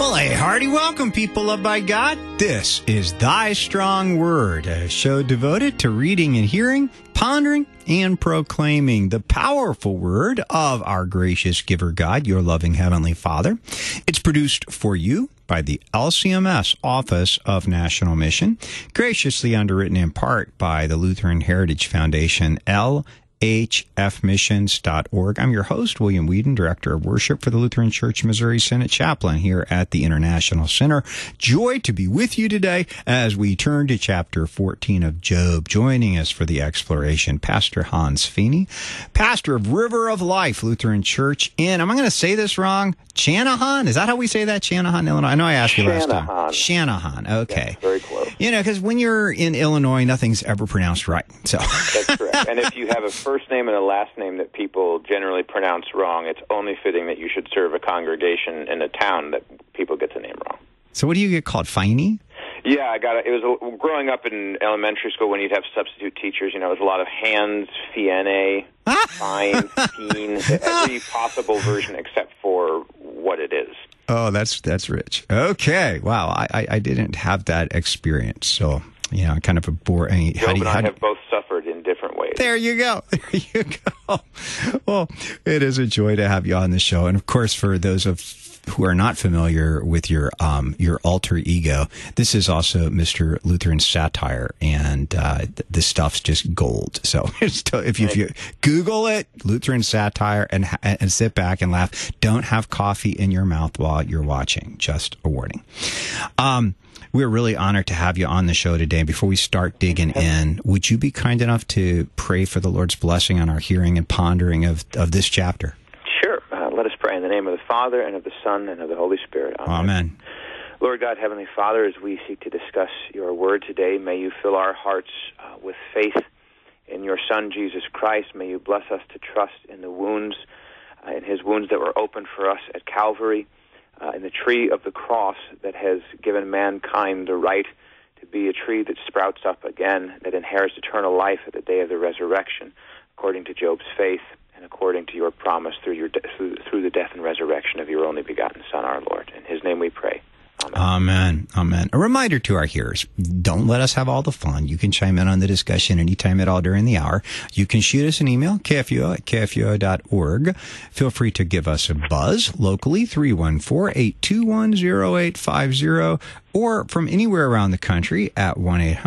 Well, a hearty welcome, people loved by God. This is Thy Strong Word, a show devoted to reading and hearing, pondering, and proclaiming the powerful word of our gracious giver God, your loving Heavenly Father. It's produced for you by the LCMS Office of National Mission, graciously underwritten in part by the Lutheran Heritage Foundation, LHFmissions.org. I'm your host, William Whedon, Director of Worship for the Lutheran Church Missouri Synod Chaplain here at the International Center. Joy to be with you today as we turn to chapter 14 of Job. Joining us for the exploration, Pastor Hans Feeney, pastor of River of Life Lutheran Church in, am I going to say this wrong? Channahon? Is that how we say that? Channahon, Illinois? I know I asked you last time. Channahon. Okay. Yeah, very close. You know, because when you're in Illinois, nothing's ever pronounced right. So that's correct. And if you have a first name and a last name that people generally pronounce wrong, it's only fitting that you should serve a congregation in a town that people get the name wrong. So what do you get called? Feeney? Yeah, it was growing up in elementary school when you'd have substitute teachers. You know, it was a lot of hands, fiene, fine, feen, every possible version except for what it is. Oh, that's rich. Okay, wow, I didn't have that experience, so kind of a boring. Job and I have both suffered in different ways. There you go. Well, it is a joy to have you on the show, and of course, for those who are not familiar with your alter ego, this is also Mr. Lutheran Satire, and this stuff's just gold. So if you Google it, Lutheran Satire, and sit back and laugh. Don't have coffee in your mouth while you're watching. Just a warning. We're really honored to have you on the show today. Before we start digging in, would you be kind enough to pray for the Lord's blessing on our hearing and pondering of this chapter? Let us pray in the name of the Father, and of the Son, and of the Holy Spirit. Amen. Lord God, Heavenly Father, as we seek to discuss your word today, may you fill our hearts with faith in your Son, Jesus Christ. May you bless us to trust in the wounds, in his wounds that were opened for us at Calvary, in the tree of the cross that has given mankind the right to be a tree that sprouts up again, that inherits eternal life at the day of the resurrection, according to Job's faith, and according to your promise through the death and resurrection of your only begotten Son, our Lord. In his name we pray. Amen. Amen. A reminder to our hearers, don't let us have all the fun. You can chime in on the discussion anytime at all during the hour. You can shoot us an email, kfuo@kfuo.org. Feel free to give us a buzz locally, 314-821-0850, or from anywhere around the country at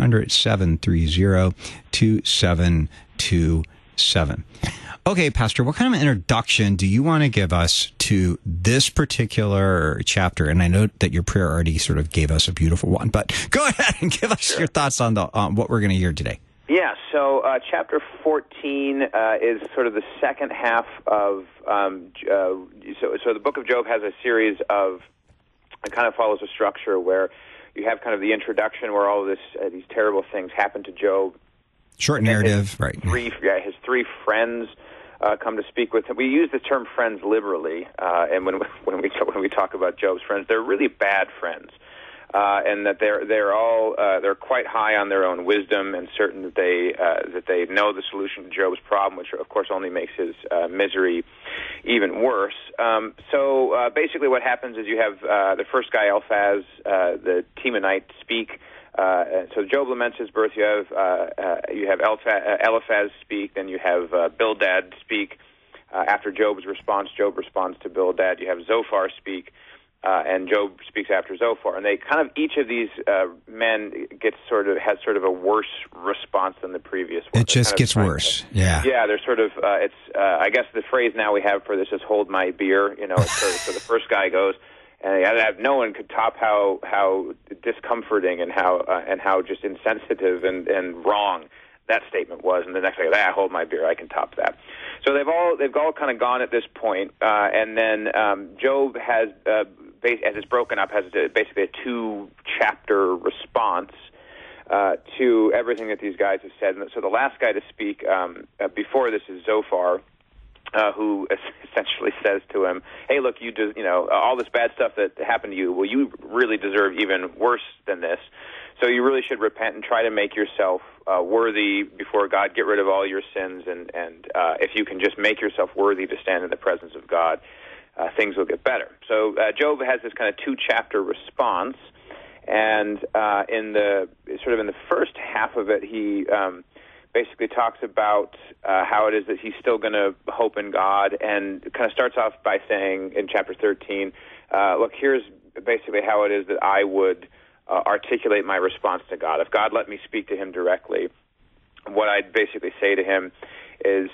1-800-730-2727. Okay, Pastor, what kind of introduction do you want to give us to this particular chapter? And I know that your prayer already sort of gave us a beautiful one, but go ahead and give us your thoughts on what we're going to hear today. Yeah, so chapter 14 is sort of the second half of, so the book of Job has a series of, it kind of follows a structure where you have kind of the introduction where all of these terrible things happen to Job. Short narrative, right. His three friends come to speak with him. We use the term friends liberally, and when we talk about Job's friends, they're really bad friends, and that they're quite high on their own wisdom and certain that they know the solution to Job's problem, which of course only makes his misery even worse. So basically, what happens is you have the first guy, Eliphaz, the Temanite, speak. So Job laments his birth. You have Eliphaz speak. Then you have Bildad speak. After Job's response, Job responds to Bildad. You have Zophar speak, and Job speaks after Zophar. And they kind of each of these men has sort of a worse response than the previous one. It just gets worse. Yeah. Yeah. They're sort of. I guess the phrase now we have for this is "hold my beer." You know. So the first guy goes. And no one could top how discomforting and how just insensitive and wrong that statement was. And the next guy, I hold my beer, I can top that. So they've all kind of gone at this point, and then Job has, as it's broken up, has basically a 2-chapter response to everything that these guys have said. And so the last guy to speak before this is Zophar. Who essentially says to him, "Hey, look, all this bad stuff that happened to you. Well, you really deserve even worse than this. So you really should repent and try to make yourself worthy before God. Get rid of all your sins, and if you can just make yourself worthy to stand in the presence of God, things will get better. So Job has this kind of 2-chapter response, and in the first half of it, he basically talks about how it is that he's still going to hope in God, and kind of starts off by saying in chapter 13, look, here's basically how it is that I would articulate my response to God. If God let me speak to him directly, what I'd basically say to him is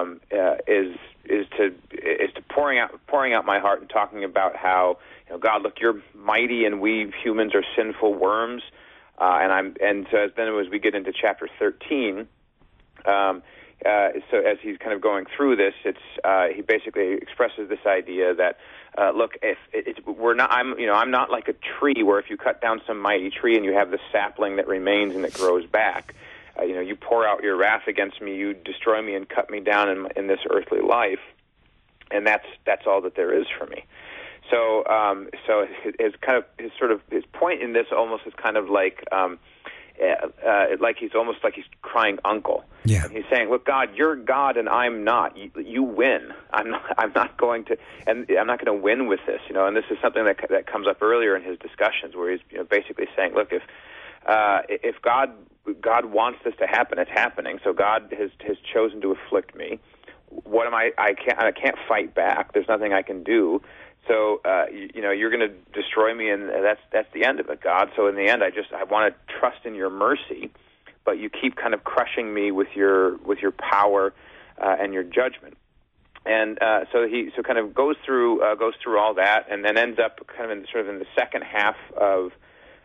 to pouring out my heart and talking about how, God, look, you're mighty and we humans are sinful worms, and so then as we get into chapter 13. So as he's kind of going through this, he basically expresses this idea that look, I'm not like a tree where if you cut down some mighty tree and you have the sapling that remains and that grows back, you pour out your wrath against me, you destroy me and cut me down in this earthly life, and that's all that there is for me. So his point in this almost is kind of like he's crying uncle. Yeah. And he's saying, look, God, you're God and I'm not. You win. I'm not going to win with this, and this is something that comes up earlier in his discussions where he's basically saying, look, if God wants this to happen, it's happening. So God has chosen to afflict me. What am I can't fight back. There's nothing I can do. So you're going to destroy me, and that's the end of it, God. So in the end, I want to trust in your mercy, but you keep kind of crushing me with your power and your judgment. And so he kind of goes through all that, and then ends up kind of in the second half of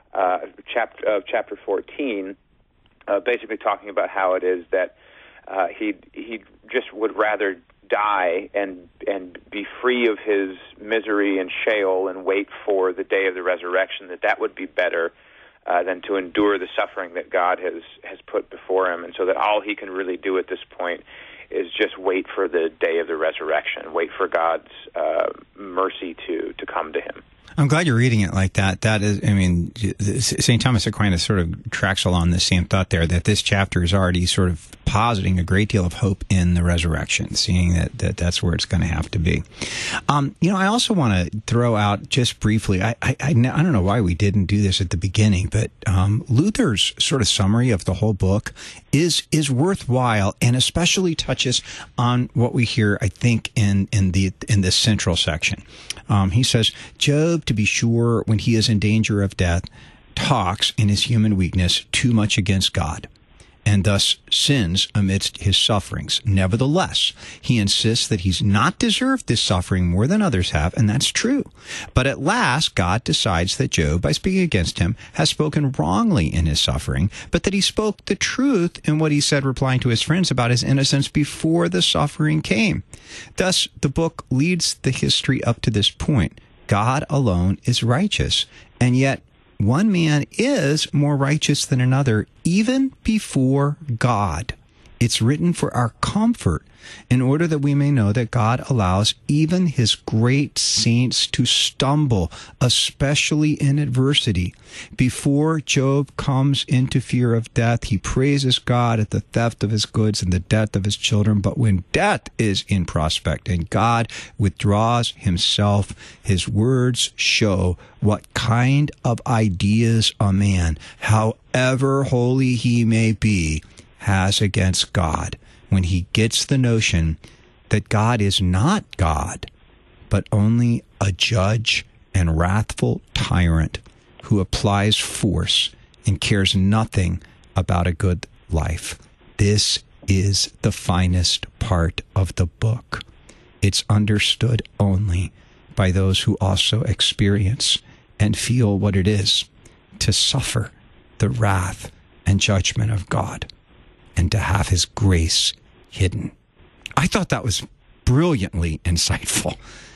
chapter 14, basically talking about how it is that he just would rather die and be free of his misery and Sheol and wait for the day of the resurrection, that would be better than to endure the suffering that God has put before him, and so that all he can really do at this point is just wait for the day of the resurrection, wait for God's mercy to come to him. I'm glad you're reading it like that. That is, St. Thomas Aquinas sort of tracks along the same thought there, that this chapter is already sort of positing a great deal of hope in the resurrection, seeing that's where it's going to have to be. I also want to throw out just briefly, I don't know why we didn't do this at the beginning, but Luther's sort of summary of the whole book is worthwhile, and especially touches on what we hear, I think, in this central section. He says, Job, to be sure, when he is in danger of death, talks in his human weakness too much against God, and thus sins amidst his sufferings. Nevertheless, he insists that he's not deserved this suffering more than others have, and that's true. But at last, God decides that Job, by speaking against him, has spoken wrongly in his suffering, but that he spoke the truth in what he said, replying to his friends about his innocence before the suffering came. Thus, the book leads the history up to this point. God alone is righteous, and yet one man is more righteous than another, even before God. It's written for our comfort, in order that we may know that God allows even his great saints to stumble, especially in adversity. Before Job comes into fear of death, he praises God at the theft of his goods and the death of his children. But when death is in prospect and God withdraws himself, his words show what kind of ideas a man, however holy he may be, has against God, when he gets the notion that God is not God, but only a judge and wrathful tyrant who applies force and cares nothing about a good life. This is the finest part of the book. It's understood only by those who also experience and feel what it is to suffer the wrath and judgment of God, and to have his grace hidden. I thought that was brilliantly insightful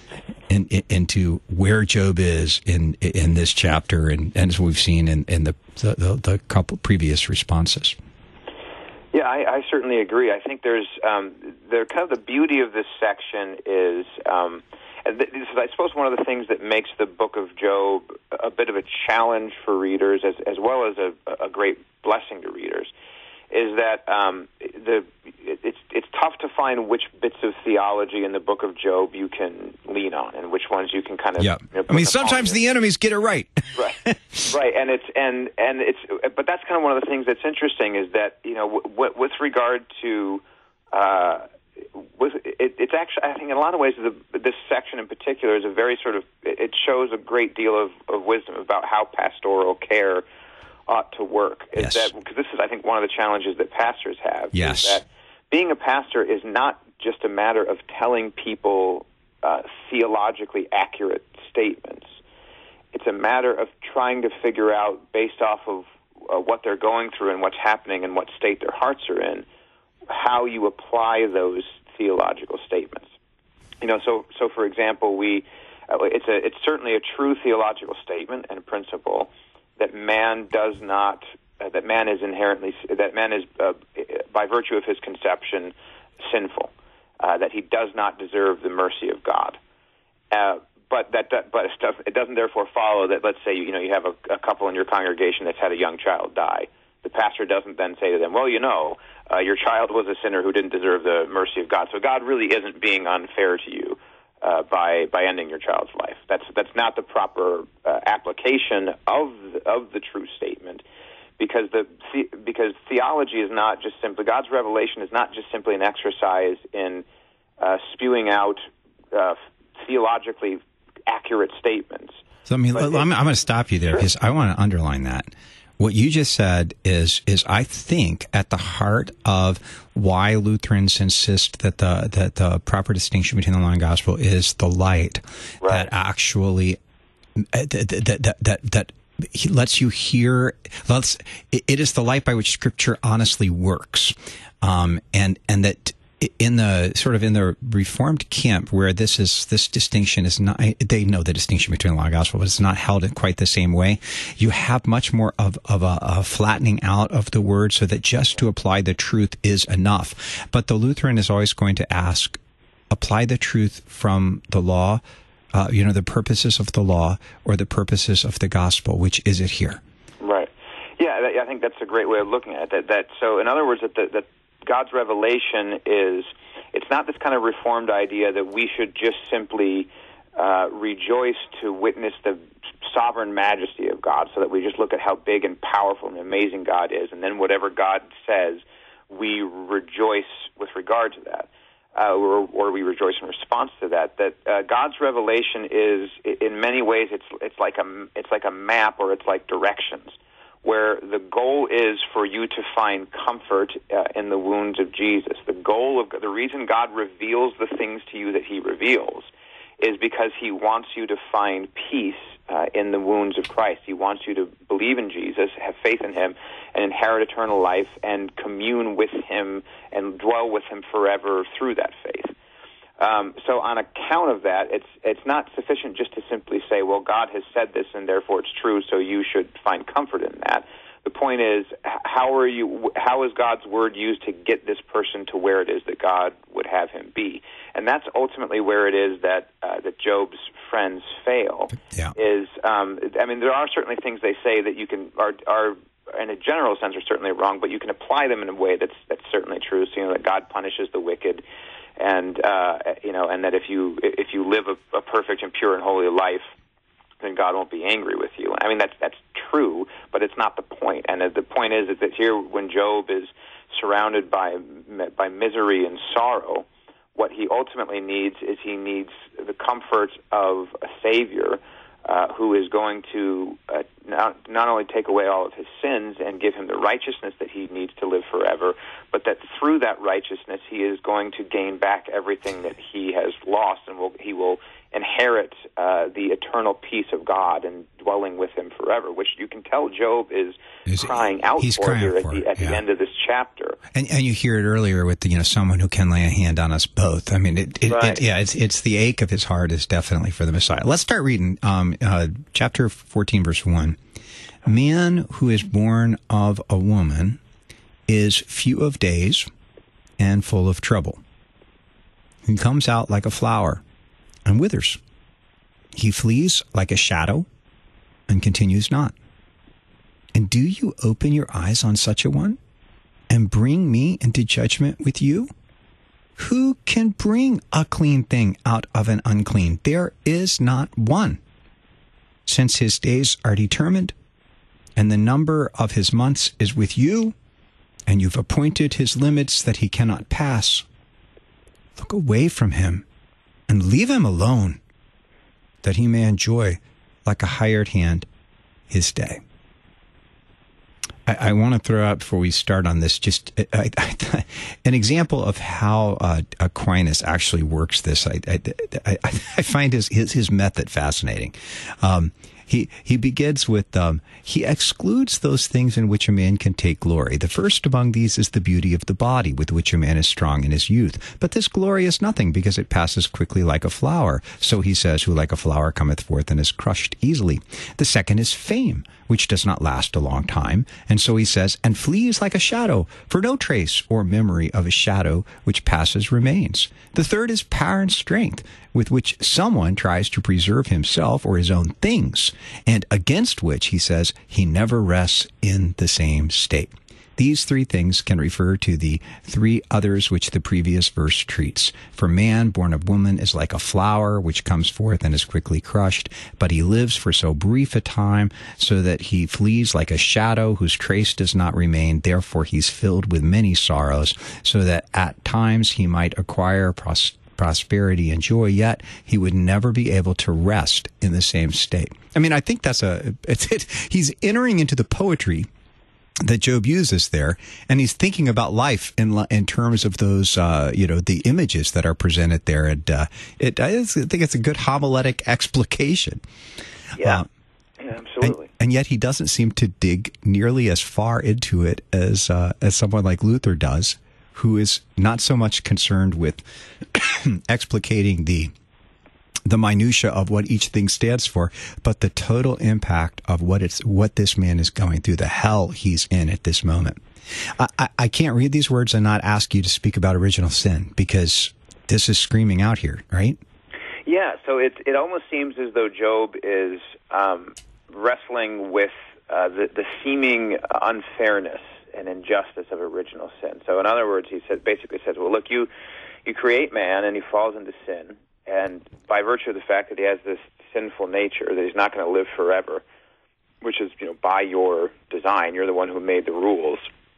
into where Job is in this chapter, and as we've seen in the couple previous responses. Yeah, I certainly agree. I think there's the beauty of this section is, this is, I suppose, one of the things that makes the book of Job a bit of a challenge for readers, as well as a great blessing to readers, is that it's tough to find which bits of theology in the book of Job you can lean on, and which ones you can kind of. Yeah, I mean, sometimes the enemies get it right. Right, right, and it's but that's kind of one of the things that's interesting is that with regard to. It's actually, I think, in a lot of ways, this section in particular is a very sort of. It shows a great deal of wisdom about how pastoral care ought to work. Is that because this is, I think, one of the challenges that pastors have. Yes. Is that being a pastor is not just a matter of telling people theologically accurate statements. It's a matter of trying to figure out, based off of what they're going through and what's happening and what state their hearts are in, how you apply those theological statements. So for example, it's certainly a true theological statement and principle that man is by virtue of his conception sinful, that he does not deserve the mercy of God. But it doesn't therefore follow that. Let's say you have a couple in your congregation that's had a young child die. The pastor doesn't then say to them, well, your child was a sinner who didn't deserve the mercy of God, so God really isn't being unfair to you by ending your child's life. That's not the proper application of the true statement, because theology is not just simply, God's revelation is not just simply an exercise in spewing out theologically accurate statements. So I'm going to stop you there because I want to underline that. What you just said is I think at the heart of why Lutherans insist that the proper distinction between the law and gospel is the light that actually that lets you hear. It is the light by which Scripture honestly works, and that. In the Reformed camp, where this distinction is not, they know the distinction between the law and gospel, but it's not held in quite the same way. You have much more of a flattening out of the word, so that just to apply the truth is enough. But the Lutheran is always going to ask, apply the truth from the law, the purposes of the law, or the purposes of the gospel. Which is it here? Right. Yeah, I think that's a great way of looking at it. So, in other words, that God's revelation it's not this kind of Reformed idea that we should just simply rejoice to witness the sovereign majesty of God, so that we just look at how big and powerful and amazing God is, and then whatever God says, we rejoice with regard to that, or we rejoice in response to that. That God's revelation is, in many ways, it's like a map, or it's like directions, where the goal is for you to find comfort in the wounds of Jesus. The reason God reveals the things to you that He reveals is because He wants you to find peace in the wounds of Christ. He wants you to believe in Jesus, have faith in Him, and inherit eternal life, and commune with Him and dwell with Him forever through that faith. So on account of that, it's not sufficient just to simply say, well, God has said this and therefore it's true, so you should find comfort in that. The point is, how is God's word used to get this person to where it is that God would have him be? And that's ultimately where it is that Job's friends fail. Yeah. There are certainly things they say that you can are in a general sense are certainly wrong, but you can apply them in a way that's certainly true. So that God punishes the wicked. And and that if you live a perfect and pure and holy life, then God won't be angry with you. I mean, that's true, but it's not the point. And the point is that here, when Job is surrounded by misery and sorrow, what he ultimately needs is the comfort of a Savior who is going to not only take away all of his sins and give him the righteousness that he needs to live forever, but that through that righteousness he is going to gain back everything that he has lost, and he will inherit the eternal peace of God and dwelling with him forever, which you can tell Job is crying out for here at the end of this chapter. And you hear it earlier with someone who can lay a hand on us both. I mean, it's the ache of his heart is definitely for the Messiah. Let's start reading chapter 14, verse 1. Man who is born of a woman is few of days and full of trouble. He comes out like a flower and withers. He flees like a shadow and continues not. And do you open your eyes on such a one? and bring me into judgment with you? Who can bring a clean thing out of an unclean? There is not one. Since his days are determined, and the number of his months is with you, and you've appointed his limits that he cannot pass, look away from him and leave him alone, that he may enjoy, like a hired hand, his day. I want to throw out before we start on this just an example of how Aquinas actually works this. I find his method fascinating. He begins with, he excludes those things in which a man can take glory. The first among these is the beauty of the body, with which a man is strong in his youth. But this glory is nothing, because it passes quickly like a flower. So he says, who like a flower cometh forth and is crushed easily. The second is fame, which does not last a long time. And so he says, and flees like a shadow, for no trace or memory of a shadow which passes remains. The third is power and strength, with which someone tries to preserve himself or his own things, and against which, he says, he never rests in the same state. These three things can refer to the three others which the previous verse treats. For man born of woman is like a flower which comes forth and is quickly crushed, but he lives for so brief a time, so that he flees like a shadow whose trace does not remain. Therefore he's filled with many sorrows, so that at times he might acquire prosperity and joy, yet he would never be able to rest in the same state. I mean, I think that's he's entering into the poetry that Job uses there, and he's thinking about life in terms of those, the images that are presented there. And I think it's a good homiletic explication. Yeah, absolutely. And yet he doesn't seem to dig nearly as far into it as someone like Luther does, who is not so much concerned with explicating the minutia of what each thing stands for, but the total impact of what this man is going through, the hell he's in at this moment. I can't read these words and not ask you to speak about original sin, because this is screaming out here, right? Yeah, so it almost seems as though Job is wrestling with the seeming unfairness and injustice of original sin. So in other words, he basically says, well, look, you create man and he falls into sin, and by virtue of the fact that he has this sinful nature, that he's not going to live forever, which is, by your design, you're the one who made the rules,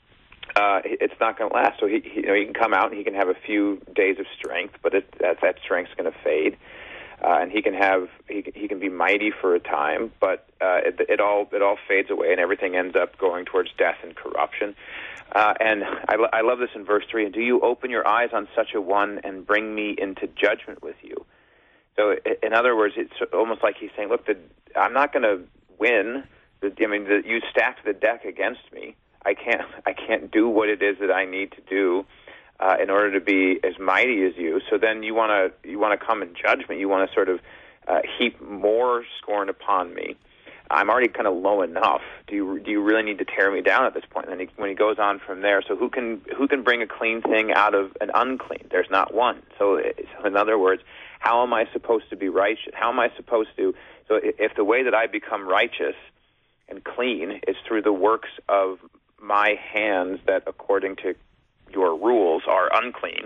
it's not going to last. So he can come out and he can have a few days of strength, but that strength's going to fade. And he can be mighty for a time, but it all fades away, and everything ends up going towards death and corruption. And I love this in verse 3. Do you open your eyes on such a one and bring me into judgment with you? So in other words, it's almost like he's saying, look, I'm not going to win. You stacked the deck against me. I can't do what it is that I need to do in order to be as mighty as you. So then you want to come in judgment. You want to sort of heap more scorn upon me. I'm already kind of low enough. Do you really need to tear me down at this point? And then when he goes on from there, so who can bring a clean thing out of an unclean? There's not one. So in other words, how am I supposed to be righteous? How am I supposed to? So if the way that I become righteous and clean is through the works of my hands that, according to your rules, are unclean,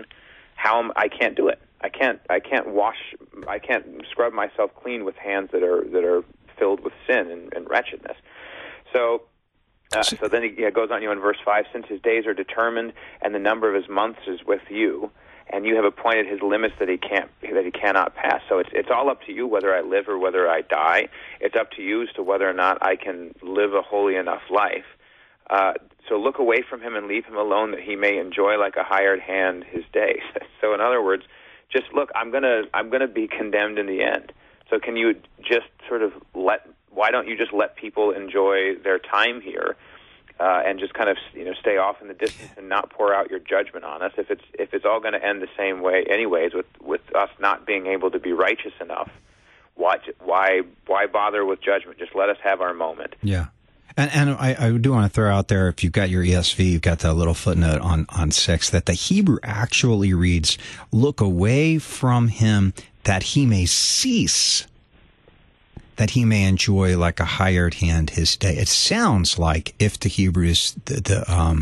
I can't do it. I can't scrub myself clean with hands that are filled with sin and wretchedness. So then he goes on, in verse 5, since his days are determined and the number of his months is with you, and you have appointed his limits that he cannot pass. So it's all up to you whether I live or whether I die. It's up to you as to whether or not I can live a holy enough life. So look away from him and leave him alone, that he may enjoy like a hired hand his days. So in other words, just look, I'm gonna be condemned in the end. So can you just sort of why don't you just let people enjoy their time here, and just kind of stay off in the distance and not pour out your judgment on us? If it's all going to end the same way anyways, with us not being able to be righteous enough, why bother with judgment? Just let us have our moment. Yeah. And I do want to throw out there, if you've got your ESV, you've got the little footnote on 6, that the Hebrew actually reads, look away from him that he may cease, that he may enjoy like a hired hand his day. It sounds like, if the Hebrew is the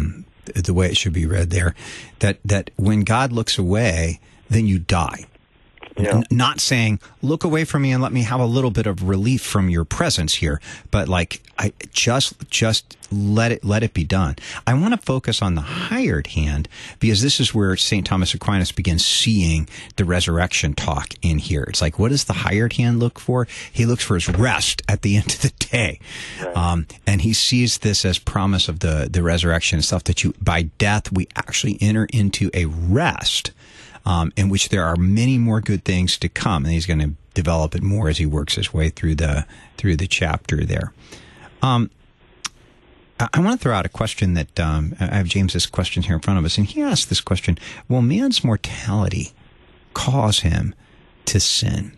the way it should be read there, that when God looks away, then you die. Yeah. Not saying, look away from me and let me have a little bit of relief from your presence here, but like, I just let it be done. I want to focus on the hired hand because this is where St. Thomas Aquinas begins seeing the resurrection talk in here. It's like, what does the hired hand look for? He looks for his rest at the end of the day. Right. And he sees this as promise of the resurrection and stuff, that by death, we actually enter into a rest, in which there are many more good things to come, and he's going to develop it more as he works his way through the chapter there. I want to throw out a question that I have James's question here in front of us, and he asked this question: will man's mortality cause him to sin?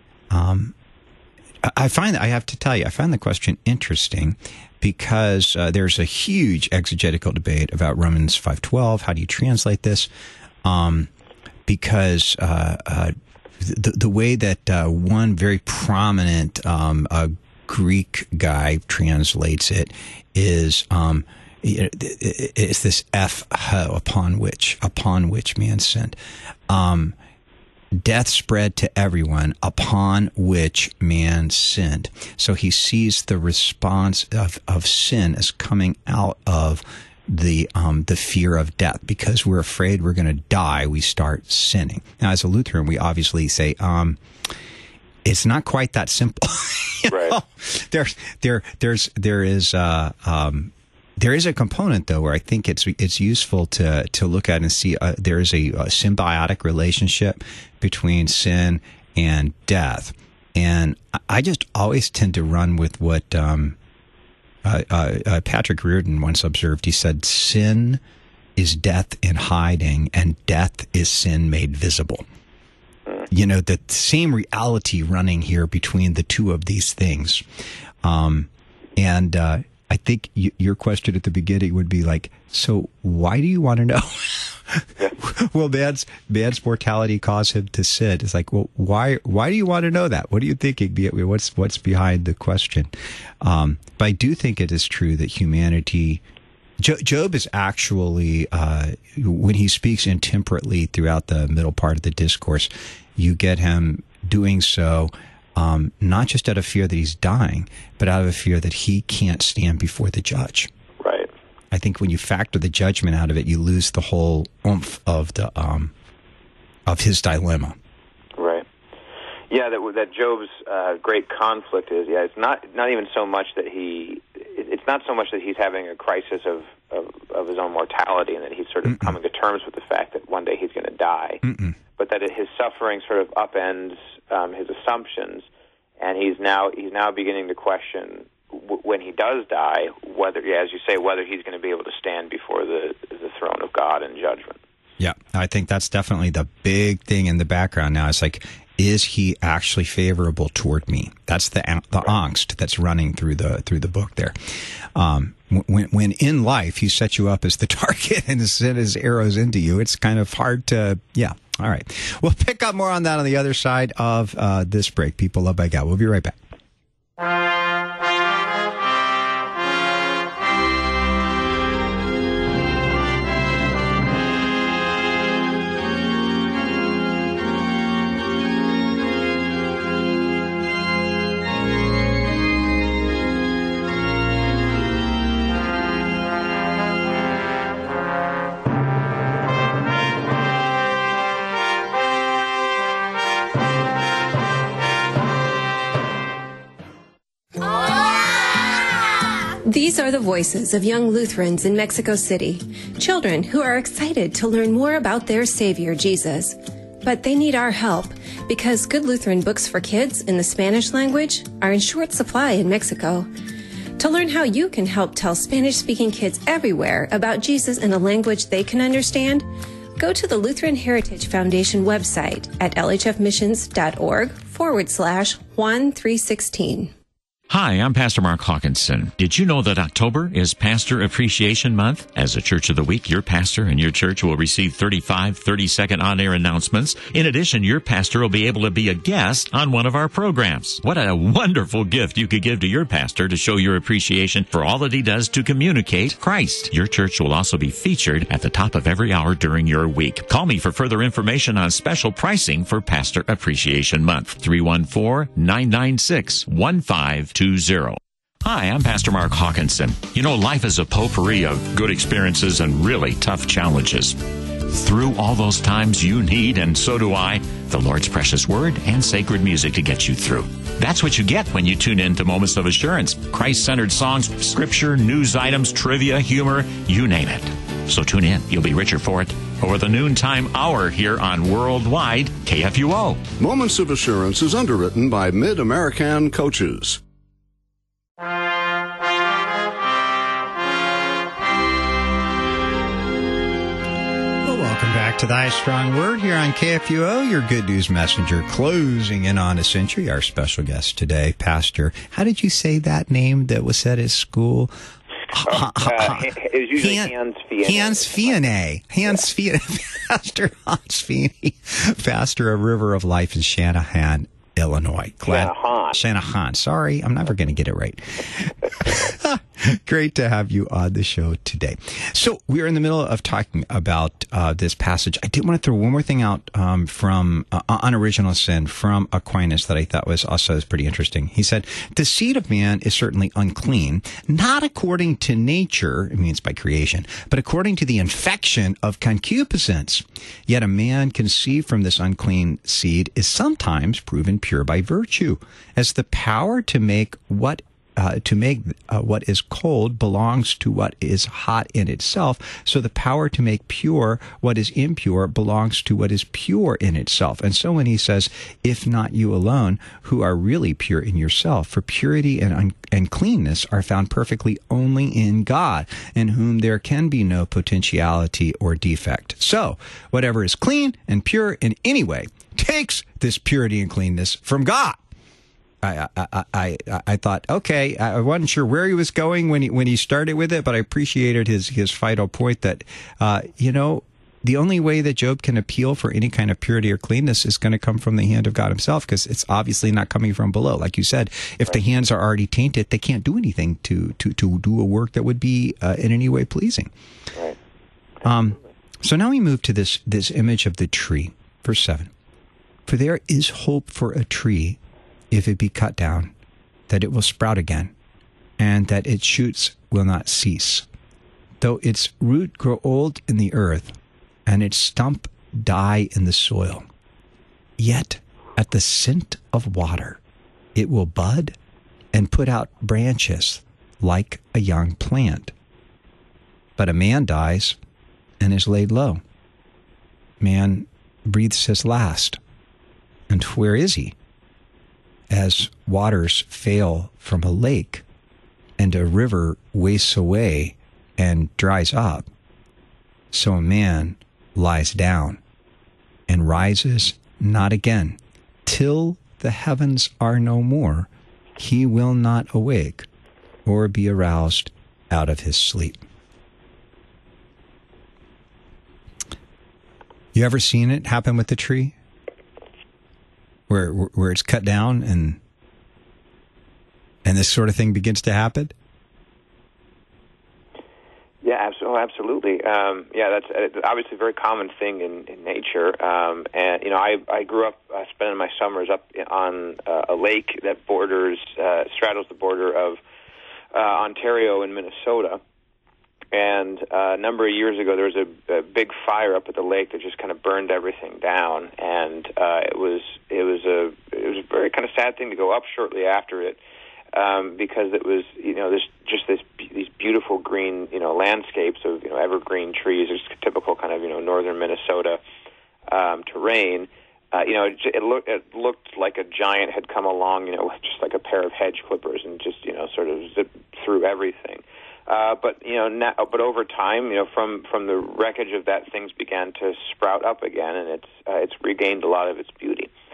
I find the question interesting because there's a huge exegetical debate about Romans 5:12. How do you translate this? Because the way that one very prominent Greek guy translates it is it's this ho upon which man sinned. Death spread to everyone upon which man sinned. So he sees the response of sin as coming out of the fear of death. Because we're afraid we're going to die, we start sinning. Now, as a Lutheran, we obviously say, it's not quite that simple. Right. There is a component, though, where I think it's useful to look at and see there is a symbiotic relationship between sin and death. And I just always tend to run with what Patrick Reardon once observed. He said, sin is death in hiding, and death is sin made visible. You know, the same reality running here between the two of these things. And I think your question at the beginning would be like, so why do you want to know? Will man's mortality cause him to sin? It's like, well, why do you want to know that? What are you thinking? What's behind the question? But I do think it is true that humanity, Job is actually, when he speaks intemperately throughout the middle part of the discourse, you get him doing so not just out of fear that he's dying, but out of a fear that he can't stand before the judge. Right. I think when you factor the judgment out of it, you lose the whole oomph of the of his dilemma. Right. Yeah, that Job's great conflict is, it's not even so much that it's not so much that he's having a crisis of his own mortality and that he's sort of coming to terms with the fact that one day he's going to die, but that his suffering sort of upends his assumptions, and he's now beginning to question when he does die, whether, as you say, whether he's going to be able to stand before the throne of God in judgment. Yeah, I think that's definitely the big thing in the background now. It's like, is he actually favorable toward me? That's the angst that's running through the book there. When in life he sets you up as the target and sends his arrows into you, it's kind of hard to, yeah. All right. We'll pick up more on that on the other side of this break. People loved by God. We'll be right back. These are the voices of young Lutherans in Mexico City, children who are excited to learn more about their Savior, Jesus. But they need our help because good Lutheran books for kids in the Spanish language are in short supply in Mexico. To learn how you can help tell Spanish-speaking kids everywhere about Jesus in a language they can understand, go to the Lutheran Heritage Foundation website at lhfmissions.org/Juan 316. Hi, I'm Pastor Mark Hawkinson. Did you know that October is Pastor Appreciation Month? As a Church of the Week, your pastor and your church will receive 35 30-second on-air announcements. In addition, your pastor will be able to be a guest on one of our programs. What a wonderful gift you could give to your pastor to show your appreciation for all that he does to communicate Christ. Your church will also be featured at the top of every hour during your week. Call me for further information on special pricing for Pastor Appreciation Month. 314-996-1520. Hi, I'm Pastor Mark Hawkinson. You know, life is a potpourri of good experiences and really tough challenges. Through all those times, you need, and so do I, the Lord's precious word and sacred music to get you through. That's what you get when you tune in to Moments of Assurance. Christ-centered songs, scripture, news items, trivia, humor, you name it. So tune in. You'll be richer for it. Over the noontime hour here on Worldwide KFUO. Moments of Assurance is underwritten by Mid-American Coaches. Welcome back to Thy Strong Word here on KFUO, your good news messenger, closing in on a century. Our special guest today, Pastor. How did you say that name that was said at school? It was usually Hans Fiene. Hans Fiene. Hans Fiene. Pastor Hans Fiene. Pastor of River of Life in Shanahan, Illinois. Shanahan. Sorry, I'm never going to get it right. Great to have you on the show today. So we are in the middle of talking about this passage. I did want to throw one more thing out from Unoriginal Sin from Aquinas that I thought was also pretty interesting. He said, the seed of man is certainly unclean, not according to nature, it means by creation, but according to the infection of concupiscence. Yet a man conceived from this unclean seed is sometimes proven pure by virtue, as the power to make what is cold belongs to what is hot in itself. So the power to make pure what is impure belongs to what is pure in itself. And so when he says, if not you alone, who are really pure in yourself, for purity and cleanness are found perfectly only in God, in whom there can be no potentiality or defect. So whatever is clean and pure in any way takes this purity and cleanness from God. I thought, okay, I wasn't sure where he was going when he started with it, but I appreciated his final point that, the only way that Job can appeal for any kind of purity or cleanness is going to come from the hand of God himself, because it's obviously not coming from below. Like you said, if the hands are already tainted, they can't do anything to do a work that would be in any way pleasing. Right. So now we move to this image of the tree, verse 7. For there is hope for a tree, if it be cut down, that it will sprout again, and that its shoots will not cease. Though its root grow old in the earth, and its stump die in the soil, yet at the scent of water it will bud and put out branches like a young plant. But a man dies and is laid low. Man breathes his last. And where is he? As waters fail from a lake, and a river wastes away and dries up, so a man lies down and rises not again. Till the heavens are no more, he will not awake or be aroused out of his sleep. You ever seen it happen with the tree? Where it's cut down and this sort of thing begins to happen? Yeah, absolutely. That's obviously a very common thing in nature. And I grew up spending my summers up on a lake that straddles the border of Ontario and Minnesota. And a number of years ago, there was a big fire up at the lake that just kind of burned everything down, and it was a very kind of sad thing to go up shortly after it, because it was these beautiful green landscapes of evergreen trees, just typical kind of northern Minnesota terrain. It looked like a giant had come along, with just like a pair of hedge clippers and just sort of zipped through everything. But over time, from the wreckage of that, things began to sprout up again, and it's regained a lot of its beauty.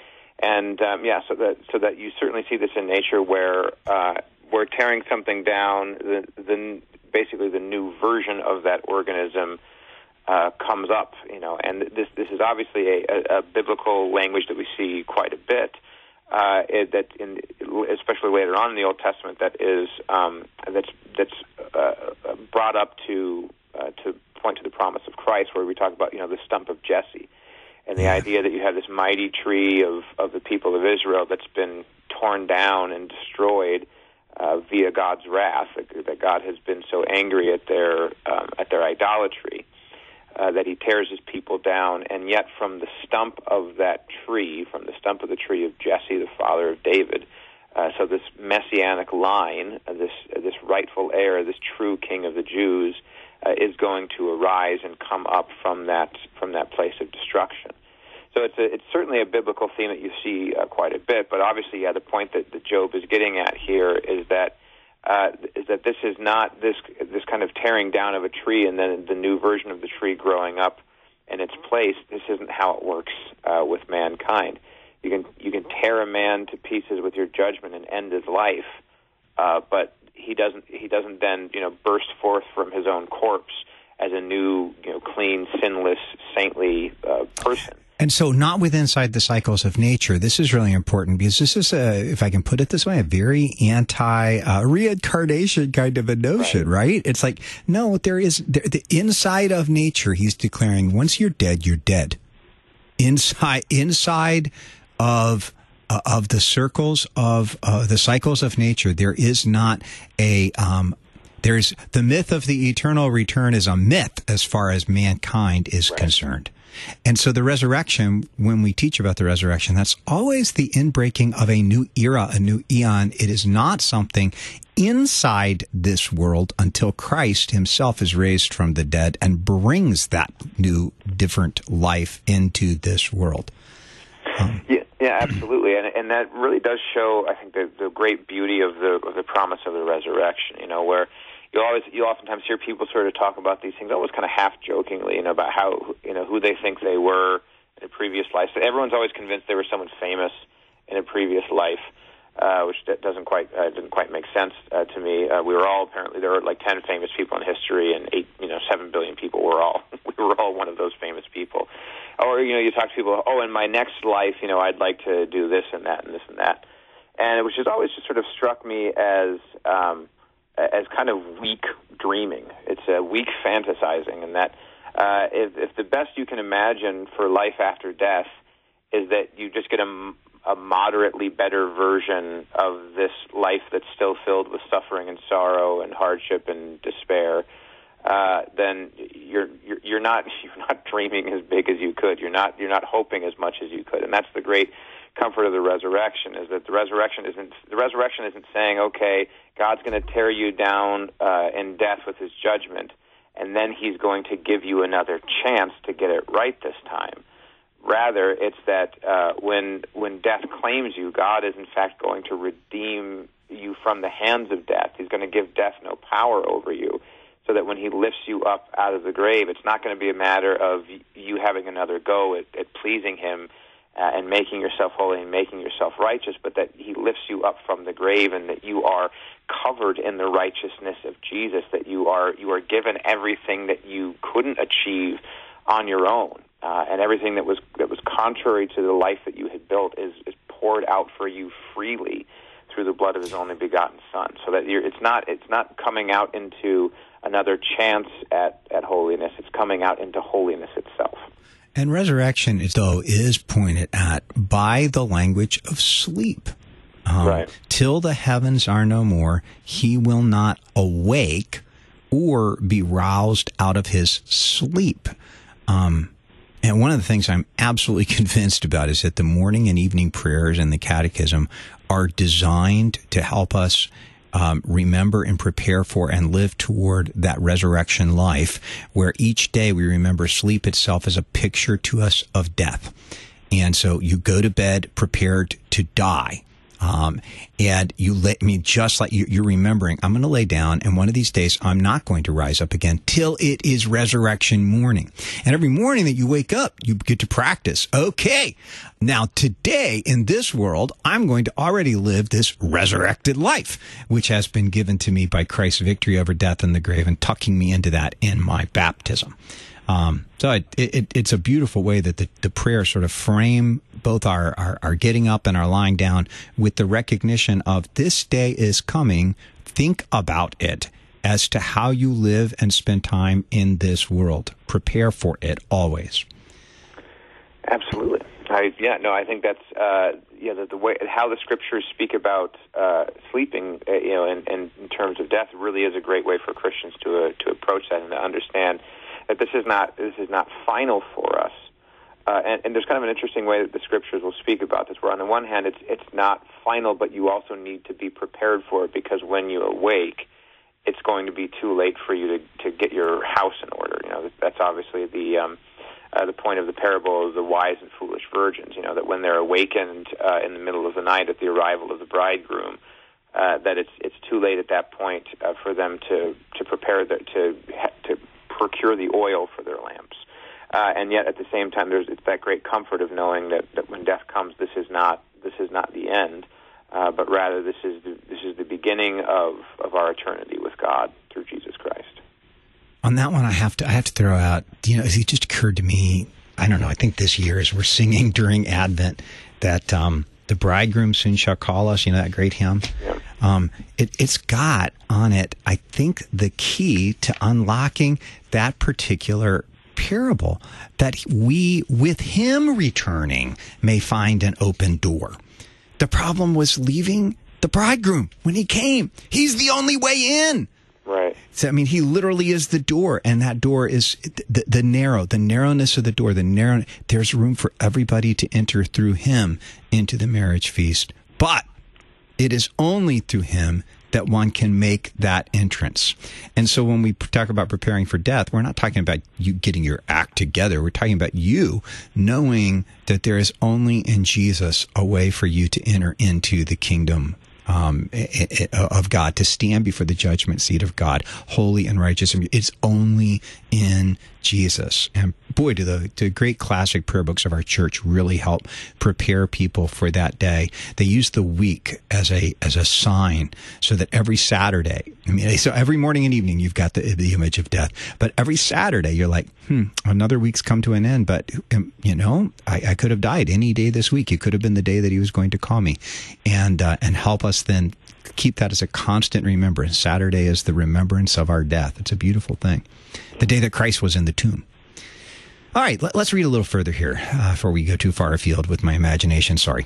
And so that you certainly see this in nature where we're tearing something down. Basically the new version of that organism comes up, and this is obviously a biblical language that we see quite a bit. Especially later on in the Old Testament, that's brought up to point to the promise of Christ, where we talk about the stump of Jesse, and the idea that you have this mighty tree of the people of Israel that's been torn down and destroyed via God's wrath. That God has been so angry at their idolatry. That he tears his people down, and yet from the stump of that tree, from the stump of the tree of Jesse, the father of David, so this messianic line, this rightful heir, this true king of the Jews, is going to arise and come up from that place of destruction. So it's certainly a biblical theme that you see quite a bit, but obviously, the point that Job is getting at here is that this is not this kind of tearing down of a tree and then the new version of the tree growing up in its place. This isn't how it works with mankind. You can tear a man to pieces with your judgment and end his life, but he doesn't then burst forth from his own corpse as a new clean, sinless, saintly person. And so not inside the cycles of nature. This is really important because this is, if I can put it this way, a very anti-reincarnation kind of a notion, right? It's like, no, the inside of nature, he's declaring, once you're dead, you're dead. Inside of the circles of the cycles of nature, there is not there's the myth of the eternal return is a myth as far as mankind is concerned. And so the resurrection, when we teach about the resurrection, that's always the inbreaking of a new era, a new eon. It is not something inside this world until Christ himself is raised from the dead and brings that new, different life into this world. Yeah, absolutely, and that really does show, I think, the great beauty of the promise of the resurrection. Where you oftentimes hear people sort of talk about these things, always kind of half jokingly, about how who they think they were in a previous life. So everyone's always convinced they were someone famous in a previous life, which didn't quite make sense to me. We were all apparently there were like 10 famous people in history, and 7 billion people we were all one of those famous people. Or you talk to people, in my next life, I'd like to do this and that and this and that, and which has always just sort of struck me as kind of weak dreaming. It's a weak fantasizing, and that if the best you can imagine for life after death is that you just get a moderately better version of this life that's still filled with suffering and sorrow and hardship and despair, then you're not dreaming as big as you could. You're not hoping as much as you could, and that's the great comfort of the resurrection, is that the resurrection isn't saying, okay, God's going to tear you down in death with his judgment, and then he's going to give you another chance to get it right this time. Rather, it's that when death claims you, God is in fact going to redeem you from the hands of death. He's going to give death no power over you, so that when he lifts you up out of the grave, it's not going to be a matter of you having another go at pleasing him and making yourself holy and making yourself righteous, but that he lifts you up from the grave and that you are covered in the righteousness of Jesus, that you are given everything that you couldn't achieve on your own, and everything that was contrary to the life that you had built is poured out for you freely through the blood of his only begotten Son. So that it's not coming out into another chance at holiness. It's coming out into holiness itself. And resurrection, is pointed at by the language of sleep. Right. Till the heavens are no more, he will not awake or be roused out of his sleep. And one of the things I'm absolutely convinced about is that the morning and evening prayers and the catechism are designed to help us remember and prepare for and live toward that resurrection life, where each day we remember sleep itself as a picture to us of death. And so you go to bed prepared to die. And just like you're remembering, I'm going to lay down, and one of these days I'm not going to rise up again till it is resurrection morning. And every morning that you wake up, you get to practice. Okay, now today in this world, I'm going to already live this resurrected life, which has been given to me by Christ's victory over death and the grave, and tucking me into that in my baptism. So it's a beautiful way that the prayers sort of frame both our getting up and our lying down with the recognition of this day is coming. Think about it as to how you live and spend time in this world. Prepare for it always. Absolutely. I think that's the way how the scriptures speak about sleeping, in terms of death, really is a great way for Christians to approach that and to understand that this is not final for us. And there's kind of an interesting way that the scriptures will speak about this, where on the one hand it's not final, but you also need to be prepared for it, because when you awake, it's going to be too late for you to get your house in order. That's obviously the point of the parable of the wise and foolish virgins. That when they're awakened in the middle of the night at the arrival of the bridegroom, that it's too late at that point for them to prepare to procure the oil for their lamps. And yet, at the same time, it's that great comfort of knowing that when death comes, this is not the end, but rather this is the beginning of our eternity with God through Jesus Christ. On that one, I have to throw out. It just occurred to me. I don't know. I think this year, as we're singing during Advent, that the bridegroom soon shall call us. That great hymn. Yeah. It's got on it, I think, the key to unlocking that particular parable, that we, with him returning, may find an open door. The problem was leaving the bridegroom when he came. He's the only way in. Right. So, he literally is the door, and that door is the narrowness of the door. There's room for everybody to enter through him into the marriage feast. But it is only through him that one can make that entrance. And so when we talk about preparing for death, we're not talking about you getting your act together. We're talking about you knowing that there is only in Jesus a way for you to enter into the kingdom of God, to stand before the judgment seat of God, holy and righteous. It's only in Jesus. And boy, do the great classic prayer books of our church really help prepare people for that day. They use the week as a sign, so that every Saturday, so every morning and evening you've got the image of death, but every Saturday you're like, another week's come to an end, but I could have died any day this week. It could have been the day that he was going to call me, and help us then keep that as a constant remembrance. Saturday is the remembrance of our death. It's a beautiful thing. The day that Christ was in the tomb. All right, let's read a little further here before we go too far afield with my imagination. Sorry.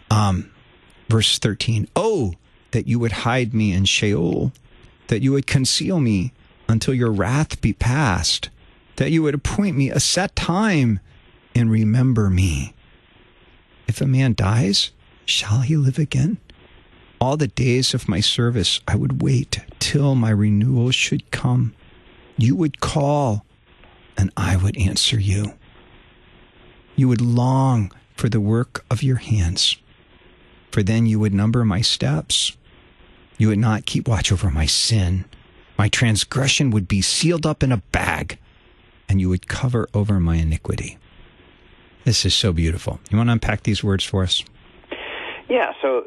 Verse 13. Oh, that you would hide me in Sheol, that you would conceal me until your wrath be past, that you would appoint me a set time and remember me. If a man dies, shall he live again? All the days of my service I would wait till my renewal should come. You would call, and I would answer you. You would long for the work of your hands, for then you would number my steps. You would not keep watch over my sin. My transgression would be sealed up in a bag, and you would cover over my iniquity. This is so beautiful. You want to unpack these words for us? Yeah, so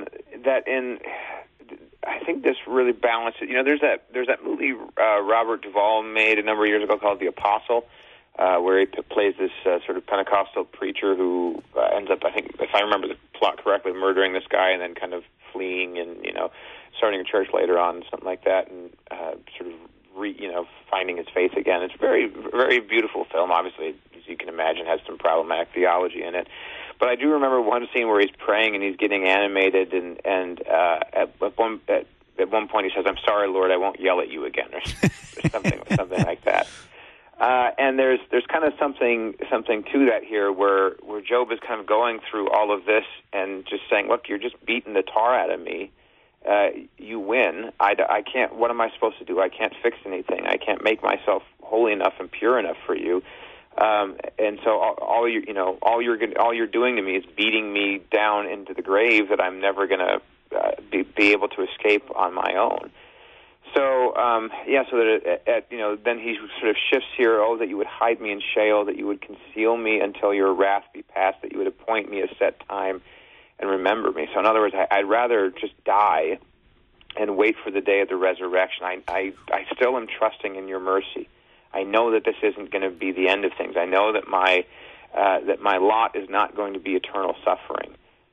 I think this really balances. There's that movie Robert Duvall made a number of years ago called The Apostle, where he plays this sort of Pentecostal preacher who ends up, I think, if I remember the plot correctly, murdering this guy and then kind of fleeing and starting a church later on, something like that, and sort of finding his faith again. It's a very, very beautiful film. Obviously, as you can imagine, has some problematic theology in it. But I do remember one scene where he's praying and he's getting animated, and at one point he says, "I'm sorry, Lord, I won't yell at you again," or something like that. And there's kind of something to that here, where Job is kind of going through all of this and just saying, "Look, you're just beating the tar out of me. You win. I can't. What am I supposed to do? I can't fix anything. I can't make myself holy enough and pure enough for you. And so all you're doing to me is beating me down into the grave that I'm never going to be able to escape on my own. So so that then he sort of shifts here. Oh, that you would hide me in Sheol, that you would conceal me until your wrath be past, that you would appoint me a set time and remember me. So in other words, I'd rather just die and wait for the day of the resurrection. I still am trusting in your mercy. I know that this isn't going to be the end of things. I know that my lot is not going to be eternal suffering.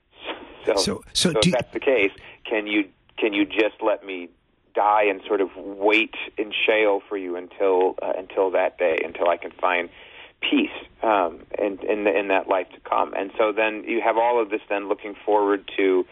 So if that's the case, can you just let me die and sort of wait in Sheol for you until that day, until I can find peace in that life to come? And so then you have all of this then looking forward to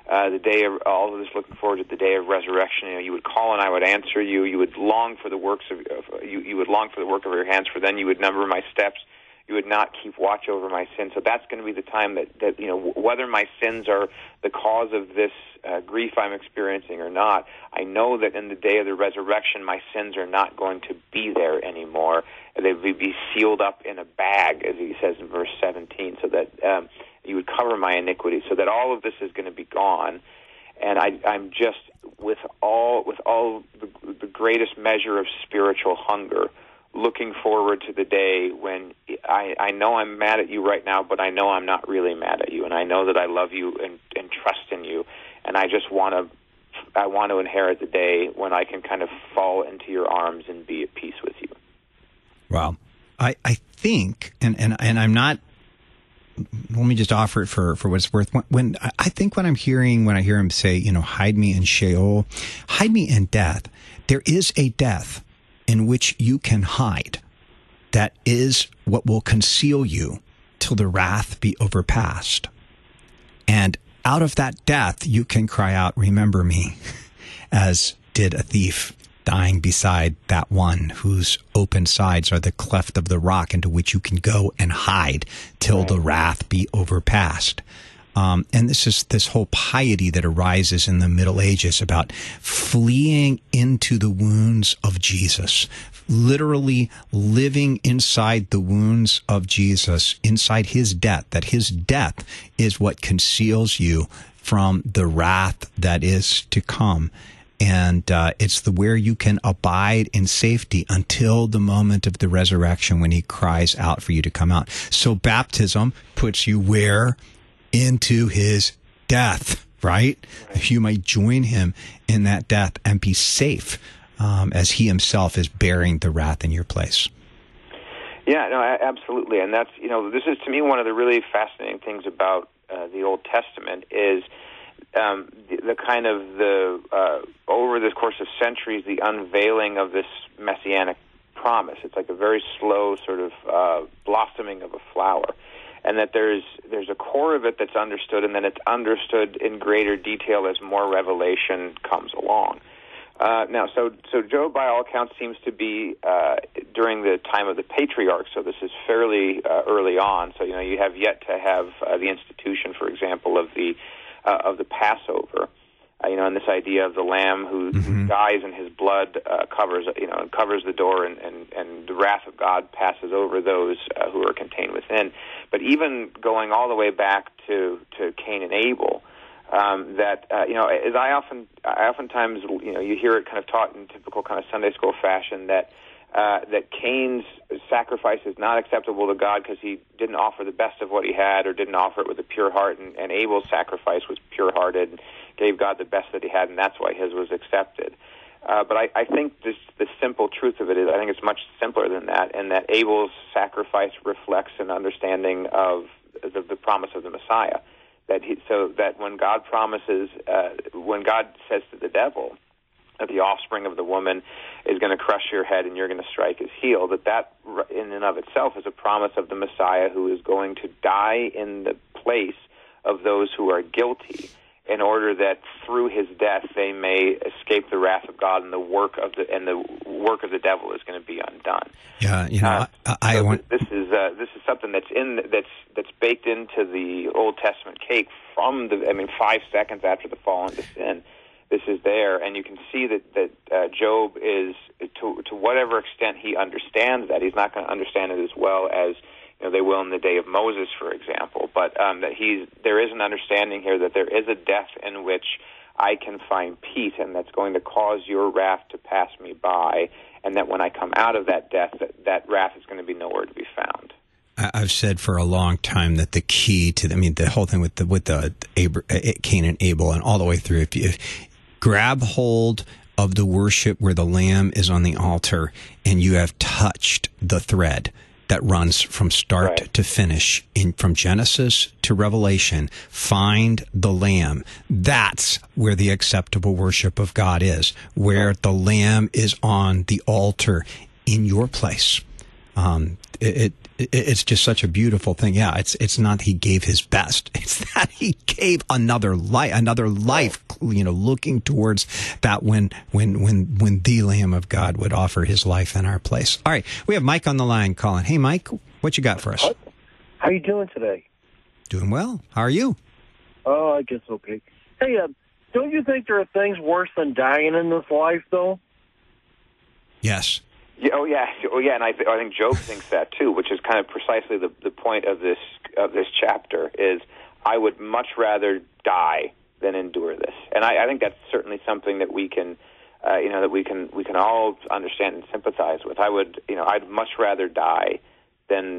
looking forward to the day of resurrection. You would call and I would answer you. You would long for the works of you would long for the work of your hands. For then you would number my steps. You would not keep watch over my sins. So that's going to be the time that whether my sins are the cause of this grief I'm experiencing or not, I know that in the day of the resurrection, my sins are not going to be there anymore. They would be sealed up in a bag, as he says in verse 17, so that you would cover my iniquity, so that all of this is going to be gone. And I'm just with all the greatest measure of spiritual hunger, looking forward to the day when I know I'm mad at you right now, but I know I'm not really mad at you, and I know that I love you and trust in you, and I just want to inherit the day when I can kind of fall into your arms and be at peace with you. Well, I think, and I'm not. Let me just offer it for what it's worth. When I hear him say, hide me in Sheol, hide me in death. There is a death in which you can hide. That is what will conceal you till the wrath be overpast. And out of that death, you can cry out, remember me, as did a thief dying beside that one whose open sides are the cleft of the rock into which you can go and hide till the wrath be overpast. And this is this whole piety that arises in the Middle Ages about fleeing into the wounds of Jesus, literally living inside the wounds of Jesus, inside his death, that his death is what conceals you from the wrath that is to come. And it's where you can abide in safety until the moment of the resurrection when he cries out for you to come out. So baptism puts you where? Into his death, right? You might join him in that death and be safe as he himself is bearing the wrath in your place. Yeah, no, absolutely. And that's, this is to me one of the really fascinating things about the Old Testament is the kind of over the course of centuries, the unveiling of this messianic promise. It's like a very slow sort of blossoming of a flower. And that there's a core of it that's understood, and then it's understood in greater detail as more revelation comes along. Now, so Job, by all accounts, seems to be during the time of the patriarchs. So this is fairly early on. So you have yet to have the institution, for example, of the Passover. And this idea of the lamb who dies and his blood covers the door, and the wrath of God passes over those who are contained within. But even going all the way back to Cain and Abel, as I oftentimes you hear it kind of taught in typical kind of Sunday school fashion that Cain's sacrifice is not acceptable to God because he didn't offer the best of what he had or didn't offer it with a pure heart, and Abel's sacrifice was pure-hearted and gave God the best that he had, and that's why his was accepted. But I think the simple truth of it is I think it's much simpler than that, and that Abel's sacrifice reflects an understanding of the promise of the Messiah. So that when God promises, when God says to the devil that the offspring of the woman is going to crush your head and you're going to strike his heel, that in and of itself is a promise of the Messiah who is going to die in the place of those who are guilty, in order that through his death they may escape the wrath of God, and the work of the devil is going to be undone. Yeah, this is something that's baked into the Old Testament cake from 5 seconds after the fall into sin. this is there, and you can see that Job is, to whatever extent he understands that, he's not going to understand it as well as they will in the day of Moses, for example. But that there is an understanding here that there is a death in which I can find peace, and that's going to cause your wrath to pass me by, and that when I come out of that death, that wrath is going to be nowhere to be found. I've said for a long time that the key to, the whole thing with the Cain and Abel and all the way through, if you grab hold of the worship where the lamb is on the altar and you have touched the thread that runs from start to finish, from Genesis to Revelation, find the Lamb. That's where the acceptable worship of God is, where the Lamb is on the altar in your place. It's just such a beautiful thing. Yeah, it's not he gave his best. It's that he gave another life, looking towards that when the Lamb of God would offer his life in our place. All right, we have Mike on the line calling. Hey, Mike, what you got for us? How you doing today? Doing well. How are you? Oh, I guess okay. Hey, don't you think there are things worse than dying in this life, though? Yeah, Yes. oh yeah, and I think Job thinks that too, which is kind of precisely the point of this chapter. Is I would much rather die than endure this, and I think that's certainly something that we can, that we can all understand and sympathize with. I'd much rather die than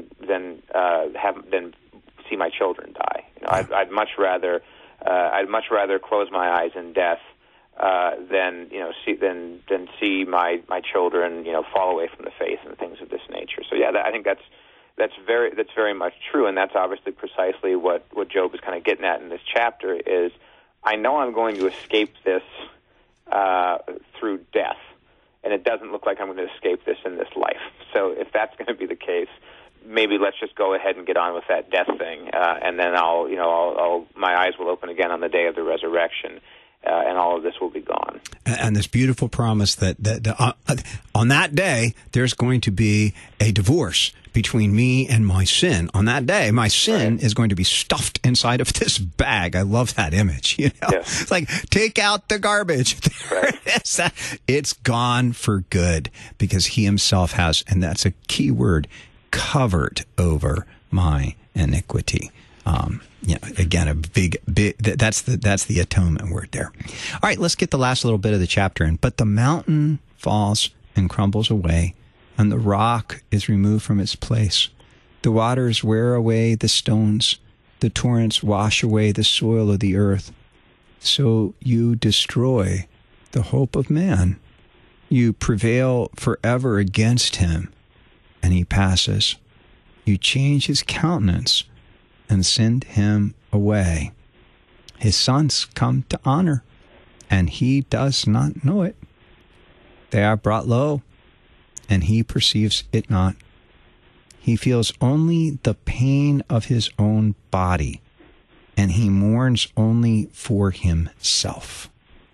see my children die. I'd much rather close my eyes in death. Than see my children fall away from the faith and things of this nature. So yeah, I think that's very much true, and that's obviously precisely what Job is kind of getting at in this chapter. Is I know I'm going to escape this through death, and it doesn't look like I'm going to escape this in this life. So if that's going to be the case, maybe let's just go ahead and get on with that death thing, and then my eyes will open again on the day of the resurrection. And all of this will be gone. And this beautiful promise that on that day, there's going to be a divorce between me and my sin. On that day, my sin is going to be stuffed inside of this bag. I love that image. Yes. It's like, take out the garbage. There it is. It's gone for good because he himself has, and that's a key word, covered over my iniquity. Again, a big, that's the atonement word there. All right, let's get the last little bit of the chapter in. But the mountain falls and crumbles away, and the rock is removed from its place. The waters wear away the stones. The torrents wash away the soil of the earth. So you destroy the hope of man. You prevail forever against him, and he passes. You change his countenance and send him away. His sons come to honor, and he does not know it. They are brought low, and he perceives it not. He feels only the pain of his own body, and he mourns only for himself.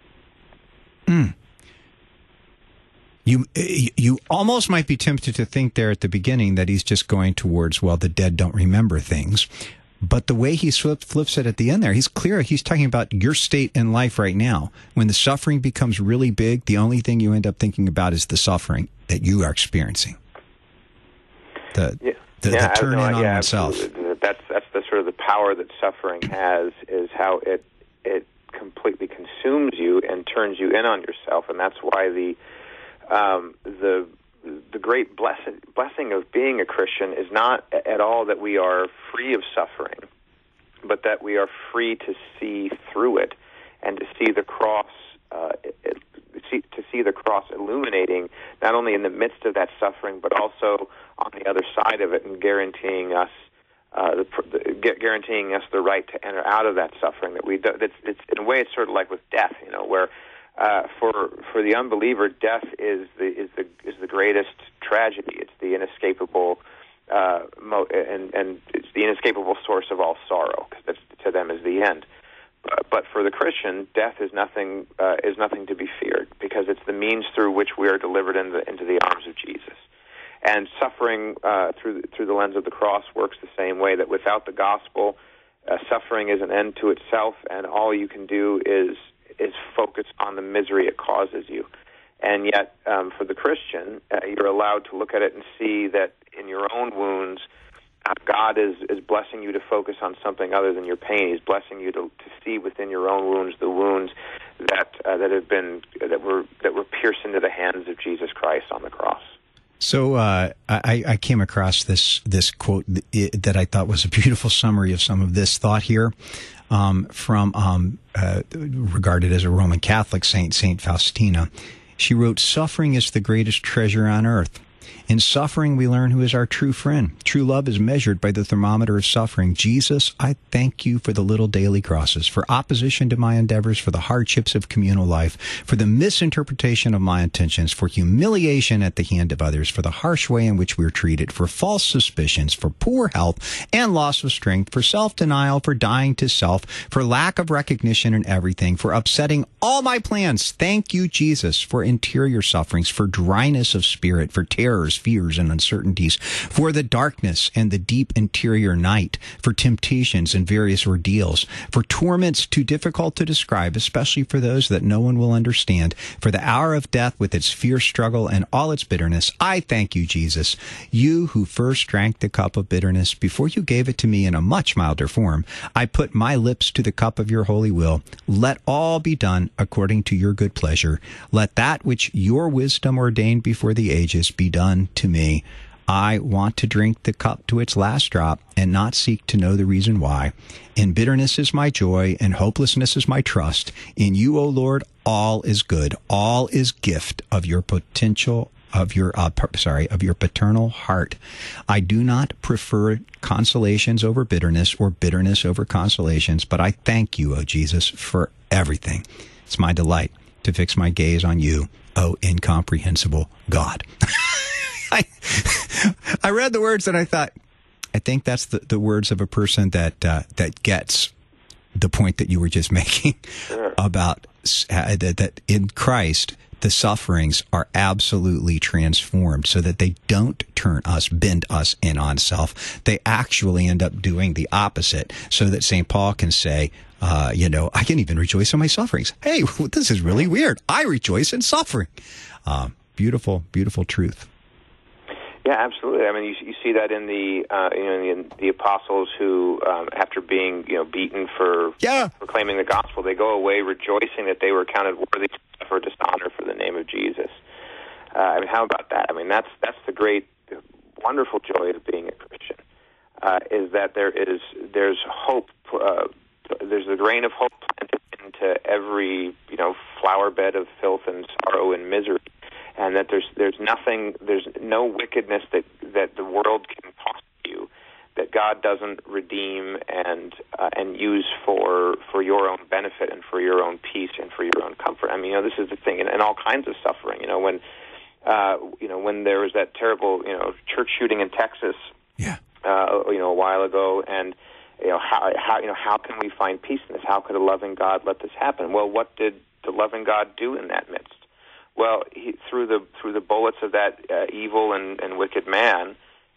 You almost might be tempted to think there at the beginning that he's just going towards, the dead don't remember things. But the way he flips it at the end there, he's clear. He's talking about your state in life right now. When the suffering becomes really big, the only thing you end up thinking about is the suffering that you are experiencing. The turn in on oneself. Absolutely. That's the sort of the power that suffering has, is how it completely consumes you and turns you in on yourself, and that's why the great blessing of being a Christian is not at all that we are free of suffering, but that we are free to see through it and to see the cross, illuminating not only in the midst of that suffering, but also on the other side of it, and guaranteeing us the right to enter out of that suffering. It's in a way, it's sort of like with death, where. For the unbeliever, death is the greatest tragedy. It's the inescapable and it's the inescapable source of all sorrow, because to them is the end. But for the Christian, death is nothing to be feared, because it's the means through which we are delivered into the arms of Jesus. And suffering through the lens of the cross works the same way. That without the gospel, suffering is an end to itself, and all you can do is is focus on the misery it causes you. And yet, for the Christian, you're allowed to look at it and see that in your own wounds, God is blessing you to focus on something other than your pain. He's blessing you to see within your own wounds the wounds that were pierced into the hands of Jesus Christ on the cross. So I came across this quote that I thought was a beautiful summary of some of this thought here, from regarded as a Roman Catholic saint, Saint Faustina. She wrote, "Suffering is the greatest treasure on earth. In suffering, we learn who is our true friend. True love is measured by the thermometer of suffering. Jesus, I thank you for the little daily crosses, for opposition to my endeavors, for the hardships of communal life, for the misinterpretation of my intentions, for humiliation at the hand of others, for the harsh way in which we are treated, for false suspicions, for poor health and loss of strength, for self-denial, for dying to self, for lack of recognition in everything, for upsetting all my plans. Thank you, Jesus, for interior sufferings, for dryness of spirit, for terrors, fears, and uncertainties, for the darkness and the deep interior night, for temptations and various ordeals, for torments too difficult to describe, especially for those that no one will understand, for the hour of death with its fierce struggle and all its bitterness. I thank you, Jesus, you who first drank the cup of bitterness before you gave it to me in a much milder form. I put my lips to the cup of your holy will. Let all be done according to your good pleasure. Let that which your wisdom ordained before the ages be done to me. I want to drink the cup to its last drop and not seek to know the reason why. In bitterness is my joy, and hopelessness is my trust. In you, O Lord, all is good. All is gift of your potential, of your paternal heart. I do not prefer consolations over bitterness or bitterness over consolations, but I thank you, O Jesus, for everything. It's my delight to fix my gaze on you, O incomprehensible God." I read the words and I thought, I think that's the words of a person that gets the point that you were just making about that in Christ, the sufferings are absolutely transformed so that they don't bend us in on self. They actually end up doing the opposite, so that St. Paul can say, I can even rejoice in my sufferings. Hey, this is really weird. I rejoice in suffering. Beautiful, beautiful truth. Yeah, absolutely. I mean, you see that in the apostles who, after being beaten for proclaiming the gospel, they go away rejoicing that they were counted worthy to suffer dishonor for the name of Jesus. I mean, how about that? I mean, that's the great, wonderful joy of being a Christian. Is that there's hope. There's a grain of hope planted into every flower bed of filth and sorrow and misery. And that there's no wickedness that the world can cost you that God doesn't redeem and use for your own benefit and for your own peace and for your own comfort. I mean, this is the thing, and all kinds of suffering. When there was that terrible church shooting in Texas, a while ago, and how can we find peace in this? How could a loving God let this happen? Well, what did the loving God do in that midst? Well, through the bullets of that evil and wicked man,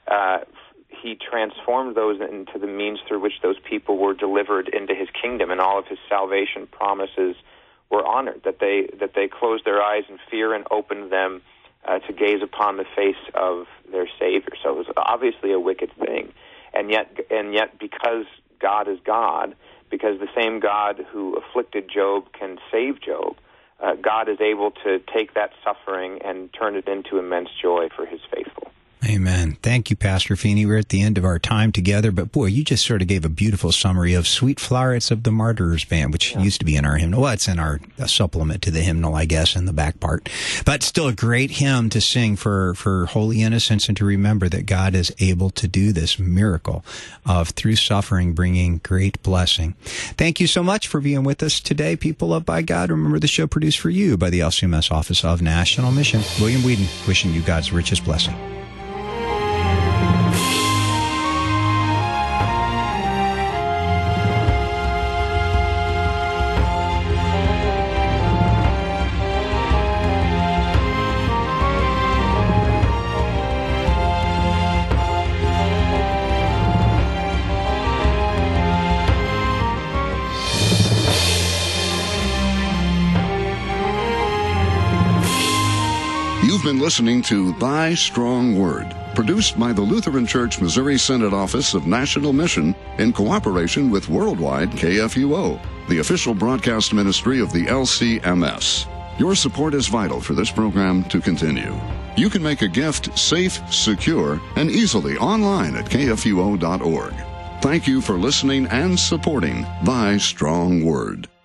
he transformed those into the means through which those people were delivered into his kingdom, and all of his salvation promises were honored. That they closed their eyes in fear and opened them to gaze upon the face of their Savior. So it was obviously a wicked thing, and yet because God is God, because the same God who afflicted Job can save Job. God is able to take that suffering and turn it into immense joy for his faithful. Amen. Thank you, Pastor Feeney. We're at the end of our time together, but boy, you just sort of gave a beautiful summary of Sweet Flowerets of the Martyrs Band, which used to be in our hymnal. Well, it's in our supplement to the hymnal, I guess, in the back part. But still a great hymn to sing for holy innocents and to remember that God is able to do this miracle of, through suffering, bringing great blessing. Thank you so much for being with us today, people loved by God. Remember, the show produced for you by the LCMS Office of National Mission. William Whedon, wishing you God's richest blessing. been listening to Thy Strong Word, produced by the Lutheran Church Missouri Synod Office of National Mission in cooperation with Worldwide KFUO, the official broadcast ministry of the LCMS. Your support is vital for this program to continue. You can make a gift safe, secure, and easily online at kfuo.org. Thank you for listening and supporting Thy Strong Word.